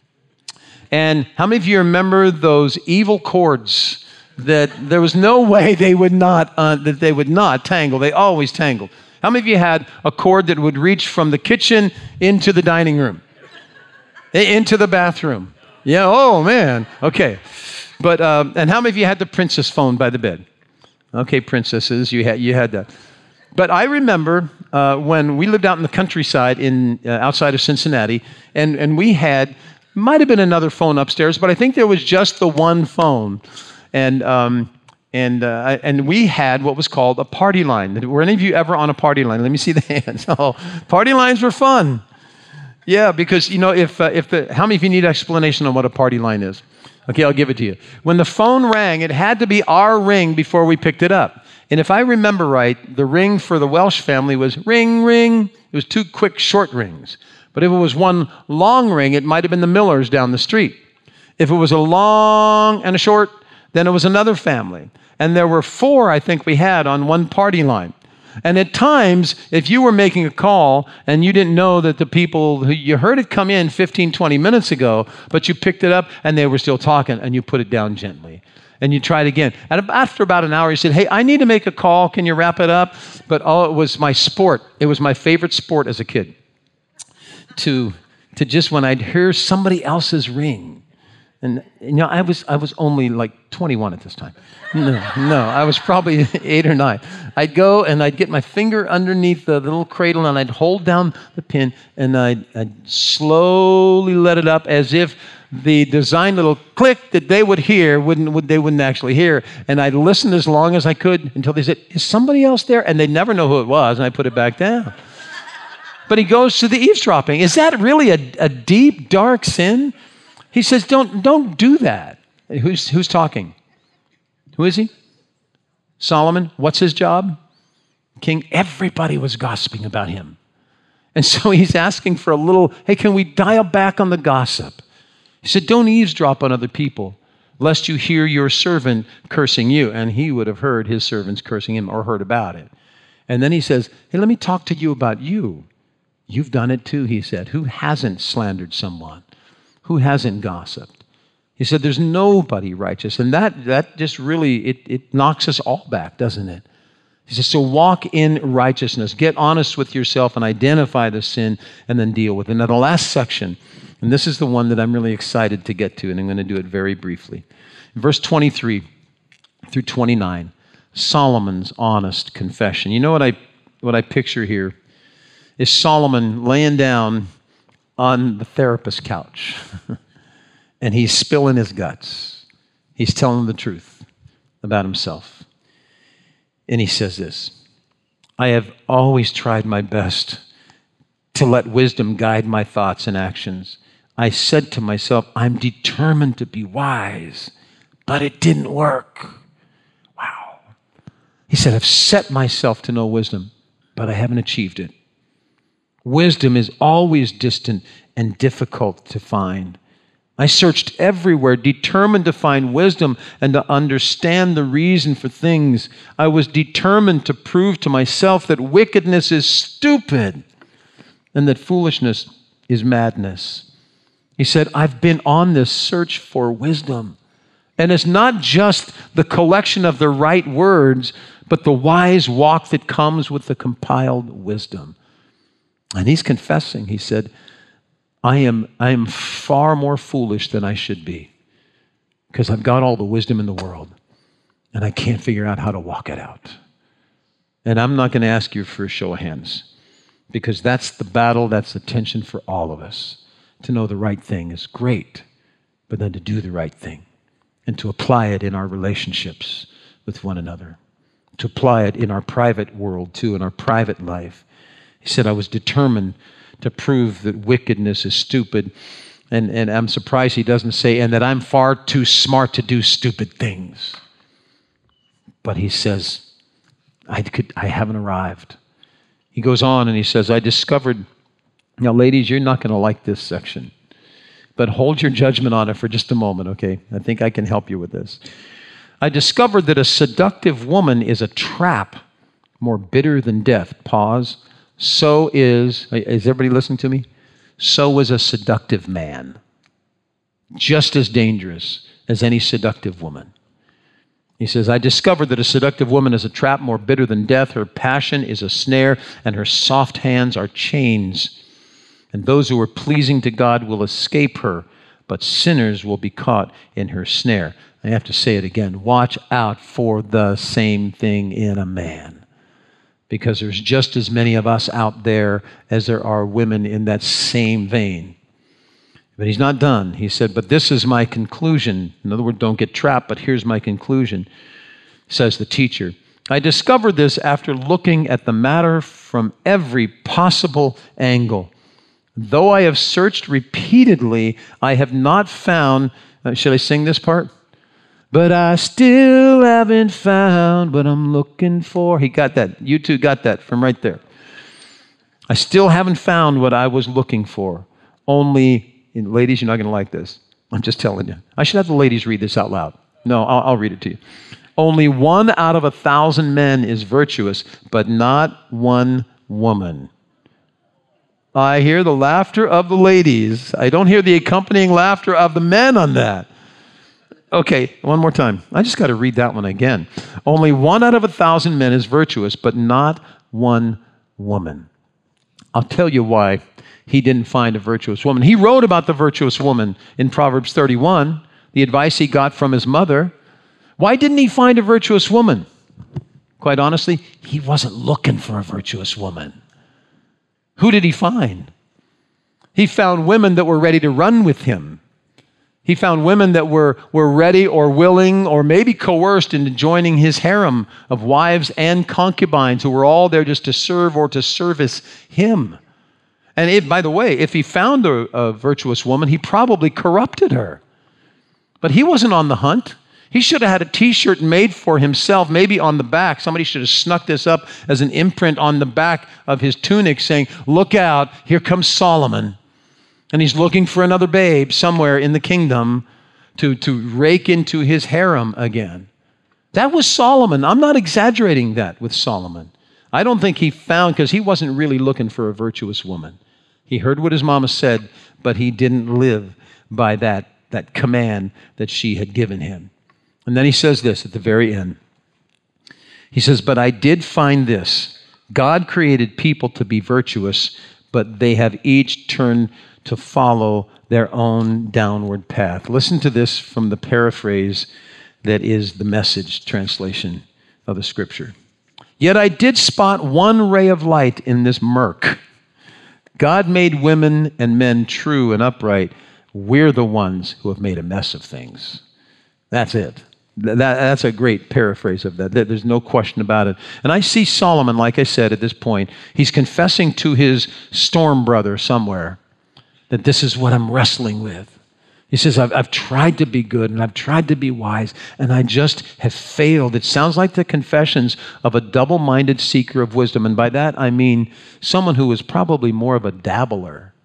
And how many of you remember those evil cords that there was no way they would not, uh, that they would not tangle? They always tangled. How many of you had a cord that would reach from the kitchen into the dining room, into the bathroom? Yeah, oh man, okay. But, um, and how many of you had the princess phone by the bed? Okay, princesses, you had, you had that. But I remember uh, when we lived out in the countryside in uh, outside of Cincinnati, and, and we had, might have been another phone upstairs, but I think there was just the one phone. And um, and uh, and we had what was called a party line. Were any of you ever on a party line? Let me see the hands. Oh, party lines were fun. Yeah, because, you know, if uh, if the, how many of you need explanation on what a party line is? Okay, I'll give it to you. When the phone rang, it had to be our ring before we picked it up. And if I remember right, the ring for the Welsh family was ring, ring. It was two quick, short rings. But if it was one long ring, it might have been the Millers down the street. If it was a long and a short, then it was another family. And there were four, I think, we had on one party line. And at times, if you were making a call and you didn't know that the people, who you heard it come in fifteen, twenty minutes ago, but you picked it up and they were still talking, and you put it down gently. And you tried again. And after about an hour, you said, hey, I need to make a call. Can you wrap it up? But oh, it was my sport. It was my favorite sport as a kid. To, to just when I'd hear somebody else's ring. And, you know, I was I was only like twenty-one at this time. No, no, I was probably eight or nine. I'd go and I'd get my finger underneath the little cradle and I'd hold down the pin and I'd, I'd slowly let it up as if the designed little click that they would hear wouldn't would they wouldn't actually hear. And I'd listen as long as I could until they said, "Is somebody else there?" And they'd never know who it was, and I put it back down. But he goes to the eavesdropping. Is that really a, a deep, dark sin? He says, don't, don't do that. Who's, who's talking? Who is he? Solomon. What's his job? King. Everybody was gossiping about him. And so he's asking for a little, hey, can we dial back on the gossip? He said, don't eavesdrop on other people, lest you hear your servant cursing you. And he would have heard his servants cursing him or heard about it. And then he says, hey, let me talk to you about you. You've done it too, he said. Who hasn't slandered someone? Who hasn't gossiped? He said, there's nobody righteous. And that, that just really, it, it knocks us all back, doesn't it? He says, so walk in righteousness. Get honest with yourself and identify the sin and then deal with it. Now, the last section, and this is the one that I'm really excited to get to, and I'm going to do it very briefly. Verse twenty-three through twenty-nine, Solomon's honest confession. You know what I, what I picture here is Solomon laying down on the therapist's couch, and he's spilling his guts. He's telling the truth about himself. And he says this, I have always tried my best to let wisdom guide my thoughts and actions. I said to myself, I'm determined to be wise, but it didn't work. Wow. He said, I've set myself to know wisdom, but I haven't achieved it. Wisdom is always distant and difficult to find. I searched everywhere, determined to find wisdom and to understand the reason for things. I was determined to prove to myself that wickedness is stupid and that foolishness is madness. He said, I've been on this search for wisdom. And it's not just the collection of the right words, but the wise walk that comes with the compiled wisdom. And he's confessing, he said, I am, I am far more foolish than I should be because I've got all the wisdom in the world and I can't figure out how to walk it out. And I'm not going to ask you for a show of hands because that's the battle, that's the tension for all of us. To know the right thing is great, but then to do the right thing and to apply it in our relationships with one another, to apply it in our private world too, in our private life. He said, I was determined to prove that wickedness is stupid. And, and I'm surprised he doesn't say, and that I'm far too smart to do stupid things. But he says, I, could, I haven't arrived. He goes on and he says, I discovered, now ladies, you're not going to like this section, but hold your judgment on it for just a moment, okay? I think I can help you with this. I discovered that a seductive woman is a trap more bitter than death. Pause. So is, is everybody listening to me? So is a seductive man. Just as dangerous as any seductive woman. He says, I discovered that a seductive woman is a trap more bitter than death. Her passion is a snare, and her soft hands are chains. And those who are pleasing to God will escape her, but sinners will be caught in her snare. I have to say it again. Watch out for the same thing in a man. Because there's just as many of us out there as there are women in that same vein. But he's not done. He said, but this is my conclusion. In other words, don't get trapped, but here's my conclusion, says the teacher. I discovered this after looking at the matter from every possible angle. Though I have searched repeatedly, I have not found, uh, should I sing this part? But I still haven't found what I'm looking for. He got that. You two got that from right there. I still haven't found what I was looking for. Only, and ladies, you're not going to like this. I'm just telling you. I should have the ladies read this out loud. No, I'll, I'll read it to you. Only one out of a thousand men is virtuous, but not one woman. I hear the laughter of the ladies. I don't hear the accompanying laughter of the men on that. Okay, one more time. I just got to read that one again. Only one out of a thousand men is virtuous, but not one woman. I'll tell you why he didn't find a virtuous woman. He wrote about the virtuous woman in Proverbs thirty-one, the advice he got from his mother. Why didn't he find a virtuous woman? Quite honestly, he wasn't looking for a virtuous woman. Who did he find? He found women that were ready to run with him. He found women that were, were ready or willing or maybe coerced into joining his harem of wives and concubines who were all there just to serve or to service him. And it, by the way, if he found a, a virtuous woman, he probably corrupted her. But he wasn't on the hunt. He should have had a t-shirt made for himself, maybe on the back. Somebody should have snuck this up as an imprint on the back of his tunic saying, look out, here comes Solomon. And he's looking for another babe somewhere in the kingdom to, to rake into his harem again. That was Solomon. I'm not exaggerating that with Solomon. I don't think he found, because he wasn't really looking for a virtuous woman. He heard what his mama said, but he didn't live by that, that command that she had given him. And then he says this at the very end. He says, but I did find this. God created people to be virtuous, but they have each turned to follow their own downward path. Listen to this from the paraphrase that is the Message translation of the scripture. Yet I did spot one ray of light in this murk. God made women and men true and upright. We're the ones who have made a mess of things. That's it. That, that's a great paraphrase of that. There's no question about it. And I see Solomon, like I said at this point, he's confessing to his storm brother somewhere that this is what I'm wrestling with. He says, I've, I've tried to be good and I've tried to be wise and I just have failed. It sounds like the confessions of a double-minded seeker of wisdom. And by that, I mean someone who is probably more of a dabbler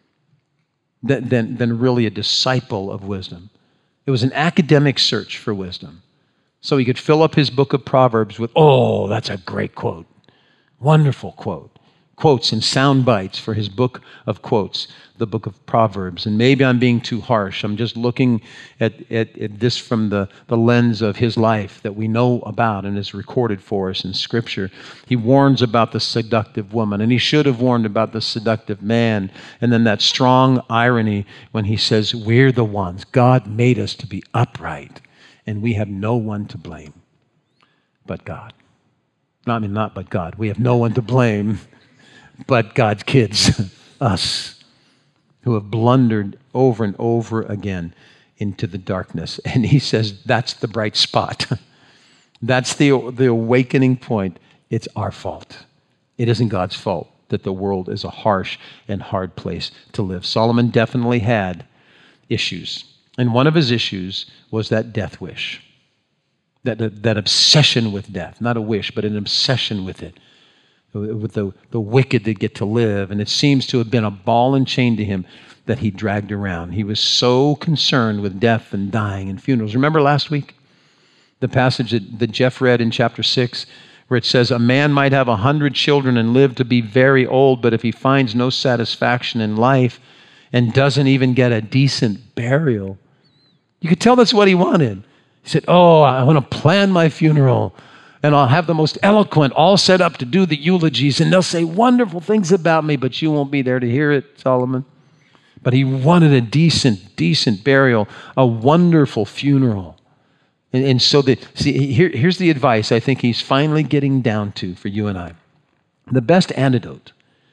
than, than, than really a disciple of wisdom. It was an academic search for wisdom. So he could fill up his book of Proverbs with, oh, that's a great quote. Wonderful quote. Quotes and sound bites for his book of quotes, the book of Proverbs. And maybe I'm being too harsh. I'm just looking at, at, at this from the, the lens of his life that we know about and is recorded for us in Scripture. He warns about the seductive woman, and he should have warned about the seductive man. And then that strong irony when he says, we're the ones. God made us to be upright, and we have no one to blame but God. No, I mean, not but God. We have no one to blame but God's kids, us. who have blundered over and over again into the darkness. And he says, that's the bright spot. That's the, the awakening point. It's our fault. It isn't God's fault that the world is a harsh and hard place to live. Solomon definitely had issues. And one of his issues was that death wish, that, that, that obsession with death. Not a wish, but an obsession with it, with the, the wicked that get to live. And it seems to have been a ball and chain to him that he dragged around. He was so concerned with death and dying and funerals. Remember last week, the passage that, that Jeff read in chapter six, where it says, a man might have a hundred children and live to be very old, but if he finds no satisfaction in life and doesn't even get a decent burial, you could tell that's what he wanted. He said, oh, I want to plan my funeral, and I'll have the most eloquent all set up to do the eulogies, and they'll say wonderful things about me, but you won't be there to hear it, Solomon. But he wanted a decent, decent burial, a wonderful funeral. And, and so, the, see, here, here's the advice I think he's finally getting down to for you and I. The best antidote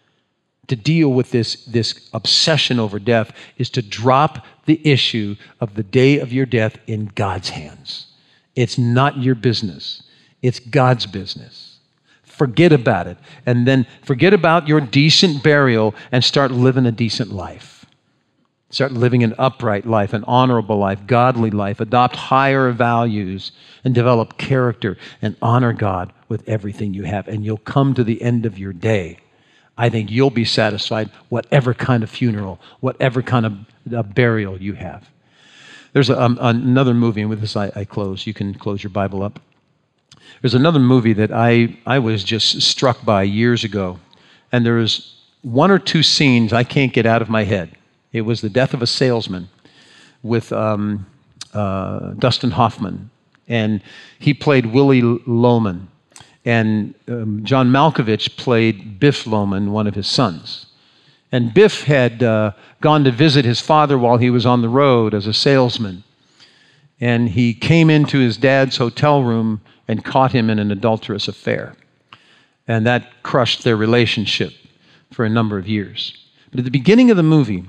to deal with this, this obsession over death is to drop the issue of the day of your death in God's hands. It's not your business. It's God's business. Forget about it. And then forget about your decent burial and start living a decent life. Start living an upright life, an honorable life, godly life. Adopt higher values and develop character and honor God with everything you have. And you'll come to the end of your day. I think you'll be satisfied whatever kind of funeral, whatever kind of uh, burial you have. There's a, um, another movie, and with this I, I close. You can close your Bible up. There's another movie that I, I was just struck by years ago. And there's one or two scenes I can't get out of my head. It was The Death of a Salesman with um, uh, Dustin Hoffman. And he played Willie Loman. And um, John Malkovich played Biff Loman, one of his sons. And Biff had uh, gone to visit his father while he was on the road as a salesman. And he came into his dad's hotel room and caught him in an adulterous affair. And that crushed their relationship for a number of years. But at the beginning of the movie,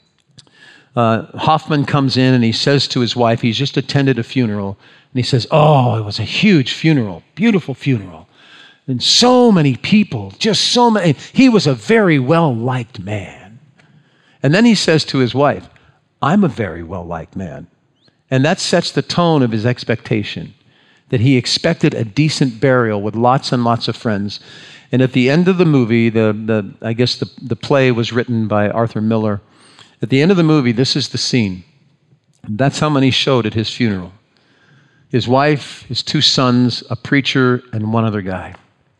Uh, Hoffman comes in and he says to his wife, he's just attended a funeral, and he says, oh, it was a huge funeral, beautiful funeral, and so many people, just so many. He was a very well-liked man. And then he says to his wife, I'm a very well-liked man. And that sets the tone of his expectation, that he expected a decent burial with lots and lots of friends. And at the end of the movie, the, the I guess the, the play was written by Arthur Miller. At the end of the movie, this is the scene. That's how many showed at his funeral. His wife, his two sons, a preacher, and one other guy.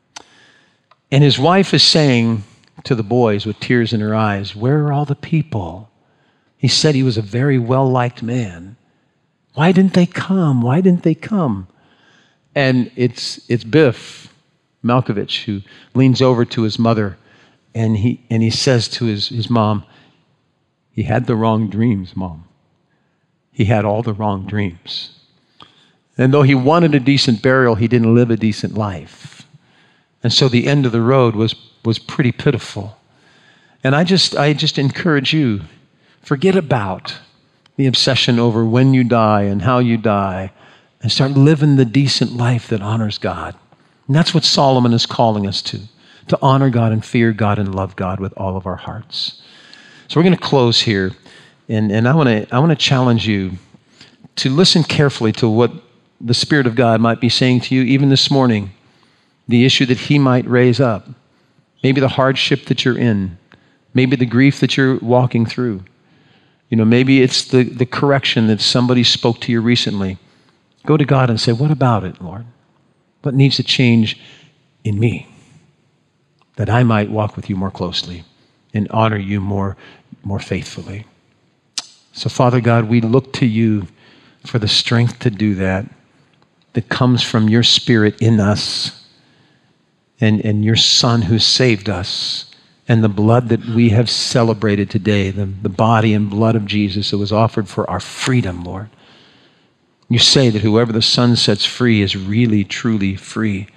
And his wife is saying to the boys with tears in her eyes, where are all the people? He said he was a very well-liked man. Why didn't they come? Why didn't they come? And it's it's Biff Malkovich who leans over to his mother, and he and he says to his, his mom, he had the wrong dreams, Mom. He had all the wrong dreams. And though he wanted a decent burial, he didn't live a decent life. And so the end of the road was, was pretty pitiful. And I just, I just encourage you, forget about the obsession over when you die and how you die, and start living the decent life that honors God. And that's what Solomon is calling us to, to honor God and fear God and love God with all of our hearts. So we're going to close here, and, and I want to I want to challenge you to listen carefully to what the Spirit of God might be saying to you even this morning, the issue that He might raise up, maybe the hardship that you're in, maybe the grief that you're walking through. You know, maybe it's the, the correction that somebody spoke to you recently. Go to God and say, what about it, Lord? What needs to change in me that I might walk with you more closely and honor you more, more faithfully? So, Father God, we look to you for the strength to do that, that comes from your Spirit in us and, and your Son who saved us, and the blood that we have celebrated today, the, the body and blood of Jesus that was offered for our freedom, Lord. You say that whoever the Son sets free is really, truly free.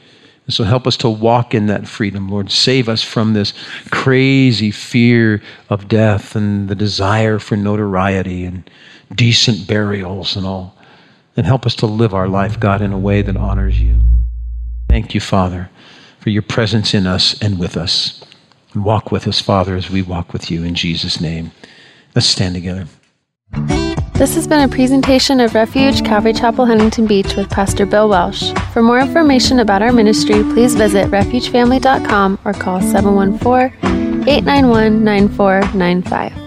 And so help us to walk in that freedom, Lord. Save us from this crazy fear of death and the desire for notoriety and decent burials and all. And help us to live our life, God, in a way that honors you. Thank you, Father, for your presence in us and with us. And walk with us, Father, as we walk with you in Jesus' name. Let's stand together. This has been a presentation of Refuge Calvary Chapel, Huntington Beach with Pastor Bill Welsh. For more information about our ministry, please visit refuge family dot com or call seven one four, eight nine one, nine four nine five.